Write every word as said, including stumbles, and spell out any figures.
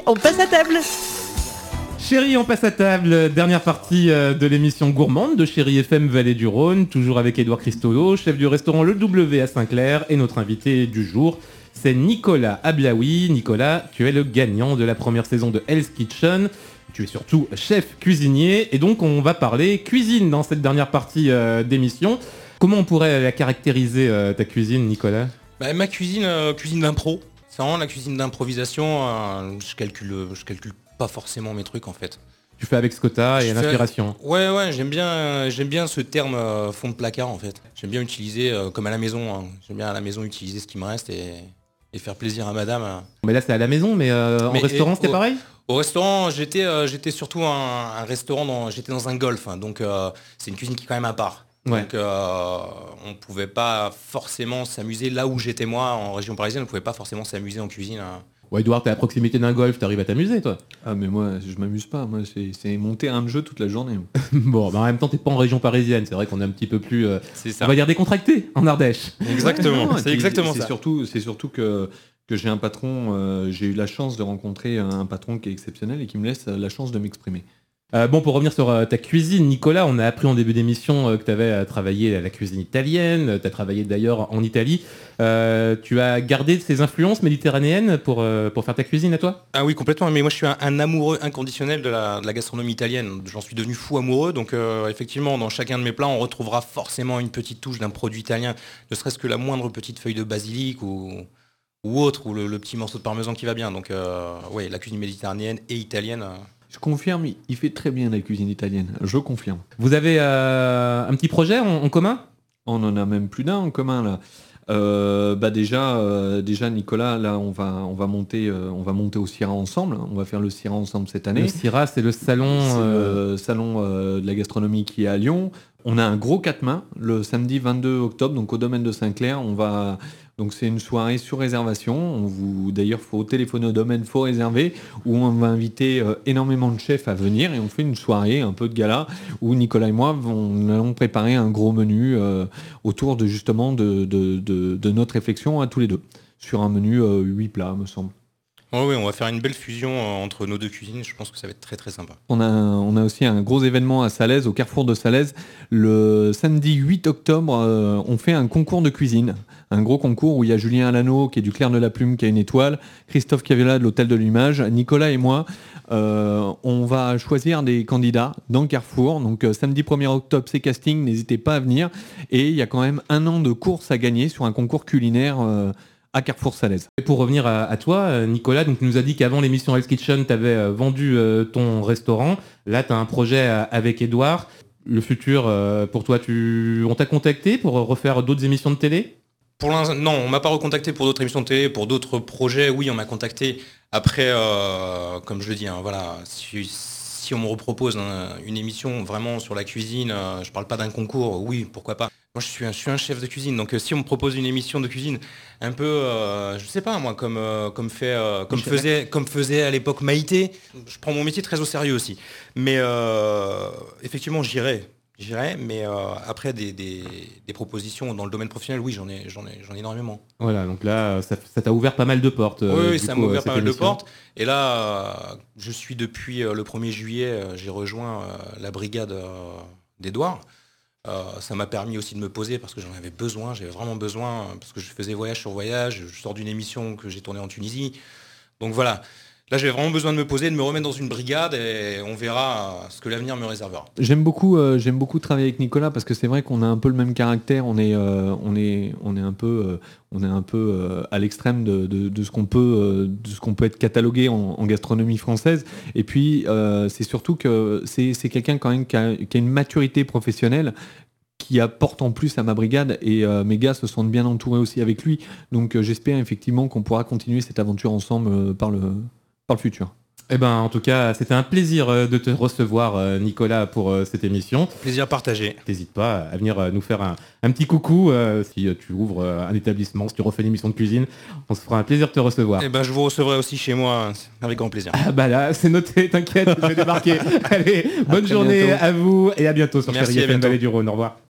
on passe à table. Chérie, on passe à table, dernière partie de l'émission gourmande de Chérie F M Vallée du Rhône, toujours avec Édouard Cristolo, chef du restaurant Le W à Saint-Clair, et notre invité du jour, c'est Nicolas Ablaoui. Nicolas, tu es le gagnant de la première saison de Hell's Kitchen, tu es surtout chef cuisinier, et donc on va parler cuisine dans cette dernière partie euh, d'émission. Comment on pourrait la caractériser, euh, ta cuisine, Nicolas ? Bah, ma cuisine, euh, cuisine d'impro, c'est vraiment la cuisine d'improvisation, euh, je calcule, je calcule pas forcément mes trucs en fait. Tu fais avec ce que t'as et l'inspiration. Ouais, ouais, j'aime bien, j'aime bien ce terme euh, fond de placard en fait. J'aime bien utiliser, euh, comme à la maison, hein. J'aime bien à la maison utiliser ce qui me reste et, et faire plaisir à madame. Hein. Mais là c'est à la maison, mais, euh, mais en restaurant et, c'était au, pareil ? Au restaurant, j'étais, euh, j'étais surtout un, un restaurant, dans, j'étais dans un golf, hein, donc euh, c'est une cuisine qui est quand même à part. Ouais. Donc euh, on pouvait pas forcément s'amuser là où j'étais moi, en région parisienne, on pouvait pas forcément s'amuser en cuisine. Hein. Ouais, Edouard, t'es à proximité d'un golf, t'arrives à t'amuser, toi ? Ah, mais moi, je m'amuse pas. Moi, c'est, c'est mon terrain de jeu toute la journée. Bon, bah en même temps, t'es pas en région parisienne. C'est vrai qu'on est un petit peu plus, euh, c'est ça. On va dire décontracté en Ardèche. Exactement. Ouais, non, c'est exactement c'est ça. Surtout, c'est surtout que que j'ai un patron. Euh, j'ai eu la chance de rencontrer un patron qui est exceptionnel et qui me laisse la chance de m'exprimer. Euh, bon, pour revenir sur euh, ta cuisine, Nicolas, on a appris en début d'émission euh, que tu avais euh, travaillé à la cuisine italienne, tu as travaillé d'ailleurs en Italie. Euh, tu as gardé ces influences méditerranéennes pour, euh, pour faire ta cuisine à toi ? Ah oui, complètement, mais moi je suis un, un amoureux inconditionnel de la, de la gastronomie italienne. J'en suis devenu fou amoureux, donc euh, effectivement, dans chacun de mes plats, on retrouvera forcément une petite touche d'un produit italien, ne serait-ce que la moindre petite feuille de basilic ou, ou autre, ou le, le petit morceau de parmesan qui va bien. Donc euh, oui, la cuisine méditerranéenne et italienne... Euh, Je confirme, il fait très bien la cuisine italienne. Je confirme. Vous avez euh, un petit projet en, en commun ? On en a même plus d'un en commun là. Euh, bah déjà, euh, déjà Nicolas, là on va, on va monter, euh, on va monter au Syrah ensemble. On va faire le Syrah ensemble cette année. Le Syrah, c'est le salon, c'est euh... le salon euh, de la gastronomie qui est à Lyon. On a un gros quatre mains le samedi vingt-deux octobre, donc au domaine de Saint-Clair. On va Donc c'est une soirée sur réservation. On vous, d'ailleurs, faut téléphoner au domaine, faut réserver, où on va inviter euh, énormément de chefs à venir et on fait une soirée, un peu de gala, où Nicolas et moi vont, allons préparer un gros menu euh, autour de justement de, de, de, de notre réflexion à tous les deux, sur un menu euh, huit plats, me semble. Oh oui, on va faire une belle fusion entre nos deux cuisines, je pense que ça va être très très sympa. On a, on a aussi un gros événement à Salaise, au carrefour de Salaise. Le samedi huit octobre, euh, on fait un concours de cuisine. Un gros concours où il y a Julien Alano qui est du Clair de la Plume qui a une étoile, Christophe Caviola de l'Hôtel de l'Image, Nicolas et moi. Euh, on va choisir des candidats dans le carrefour. Donc euh, samedi premier octobre, c'est casting, n'hésitez pas à venir. Et il y a quand même un an de course à gagner sur un concours culinaire euh, à Carrefour-Salaise. Et pour revenir à, à toi, Nicolas, donc tu nous as dit qu'avant l'émission Hell's Kitchen, tu avais euh, vendu euh, ton restaurant. Là, tu as un projet euh, avec Edouard. Le futur, euh, pour toi, tu... on t'a contacté pour refaire d'autres émissions de télé ? Pour l'instant, non, on m'a pas recontacté pour d'autres émissions de télé, pour d'autres projets. Oui, on m'a contacté. Après, euh, comme je le dis, hein, voilà, si, si on me repropose hein, une émission vraiment sur la cuisine, euh, je parle pas d'un concours, oui, pourquoi pas. Moi, je suis un, je suis un chef de cuisine, donc euh, si on me propose une émission de cuisine, un peu, euh, je sais pas moi, comme euh, comme fait, euh, comme faisait, comme faisait à l'époque Maïté, je prends mon métier très au sérieux aussi. Mais euh, effectivement, j'irai. J'irai, mais euh, après des, des, des propositions dans le domaine professionnel, oui, j'en ai, j'en ai, j'en ai énormément. Voilà, donc là, ça, ça t'a ouvert pas mal de portes. Oui, euh, oui ça coup, m'a ouvert euh, pas mal émission. de portes. Et là, euh, je suis depuis euh, le premier juillet, euh, j'ai rejoint euh, la brigade euh, d'Edouard. Euh, ça m'a permis aussi de me poser parce que j'en avais besoin, j'avais vraiment besoin, parce que je faisais voyage sur voyage, je sors d'une émission que j'ai tournée en Tunisie. Donc voilà. Là, j'avais vraiment besoin de me poser, de me remettre dans une brigade et on verra ce que l'avenir me réservera. J'aime beaucoup, euh, j'aime beaucoup travailler avec Nicolas parce que c'est vrai qu'on a un peu le même caractère. On est, euh, on est, on est un peu, euh, on est un peu euh, à l'extrême de, de, de ce qu'on peut, euh, de ce qu'on peut être catalogué en, en gastronomie française. Et puis, euh, c'est surtout que c'est, c'est quelqu'un quand même qui a, qui a une maturité professionnelle qui apporte en plus à ma brigade et euh, mes gars se sentent bien entourés aussi avec lui. Donc, euh, j'espère effectivement qu'on pourra continuer cette aventure ensemble euh, par le Par le futur. Eh ben, en tout cas, c'était un plaisir de te recevoir, Nicolas, pour cette émission. Plaisir partagé. N'hésite pas à venir nous faire un, un petit coucou. Euh, si tu ouvres un établissement, si tu refais une émission de cuisine, on se fera un plaisir de te recevoir. Eh ben, je vous recevrai aussi chez moi, avec grand plaisir. Ah bah là, c'est noté, t'inquiète, je vais débarquer. Allez, bonne journée bientôt. À vous et à bientôt sur Chérie F M Vallée du Rhône. Au revoir.